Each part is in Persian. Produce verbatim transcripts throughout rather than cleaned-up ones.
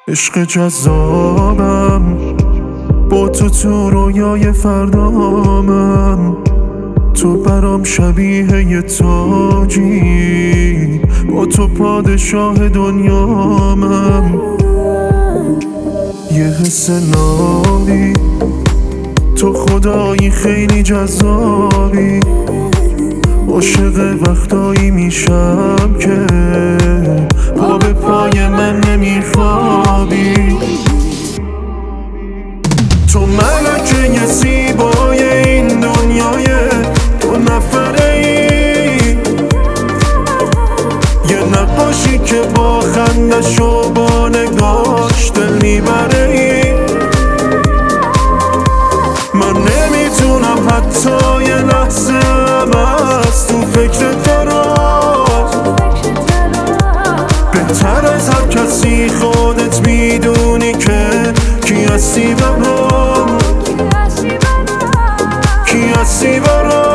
عشق جذابم، با تو تو رویای فردامم. تو برام شبیه یه تاجی، با تو پادشاه دنیامم. یه حس نابی، تو خدایی خیلی جذابی. عاشق وقتایی میشم که پا به پای من نمیخوابی. تو ملکه زیبای این دنیای دو نفره ای، یه نقاشی که با خندش و با نگاش دل میبره ای. من نمیتونم حتی یه لحظه هم از تو فکر درات. بهتر از هر کسی خودت میدونی که کی هستی برام، کی هستی برام.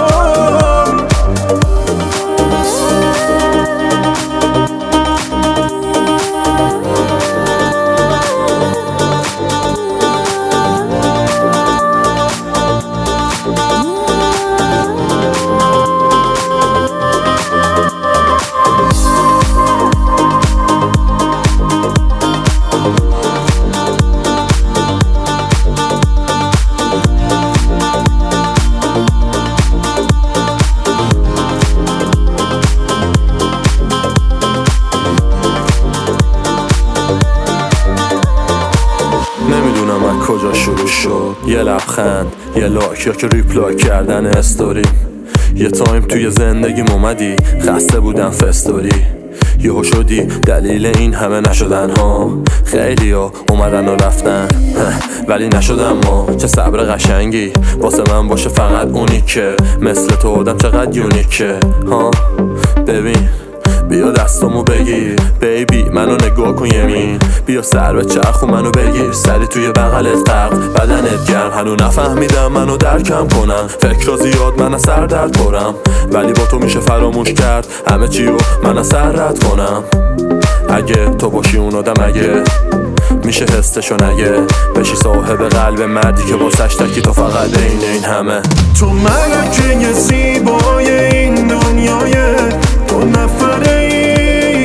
نمیدونم از کجا شروع شد، یه لبخند، یه لایک یا که ریپلای کردن استوری. یه تایم توی زندگیم اومدی، خسته بودم فستوری. یهو شدی دلیل این همه نشدن ها. خیلی ها اومدن و رفتن ولی نشدم ما. چه صبر قشنگی واسه من باشه فقط اونی که مثل تو آدم چقدر یونیکه ها. ببین بیا دستامو بگیر بیبی، منو نگاه کن یمین. بیا سر به چرخ و منو بگیر، سری توی بغلت غرق، بدنت گرم. هنو نفهمیدم منو درکم کنم، فکر زیاد من از سر درد پرم. ولی با تو میشه فراموش کرد همه چی رو من از سر رد کنم. اگه تو باشی اون آدم، اگه میشه حسشو نگه بشی صاحب قلب مردی که واسش تکی تو فقط این این همه. تو ملکه زیبای این دنیای دو نفره ای،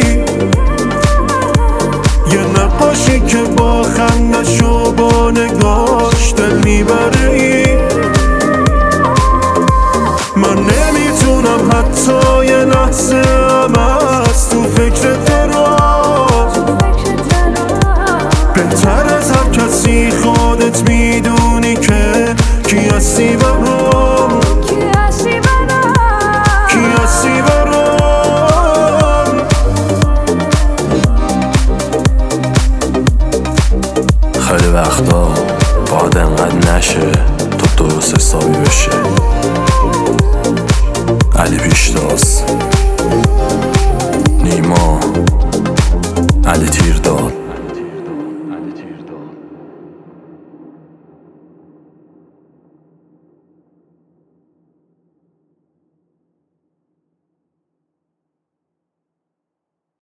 یه نقاشی که با خندش و با نگاش دل میبره ای. من نمیتونم حتی یه لحظه هم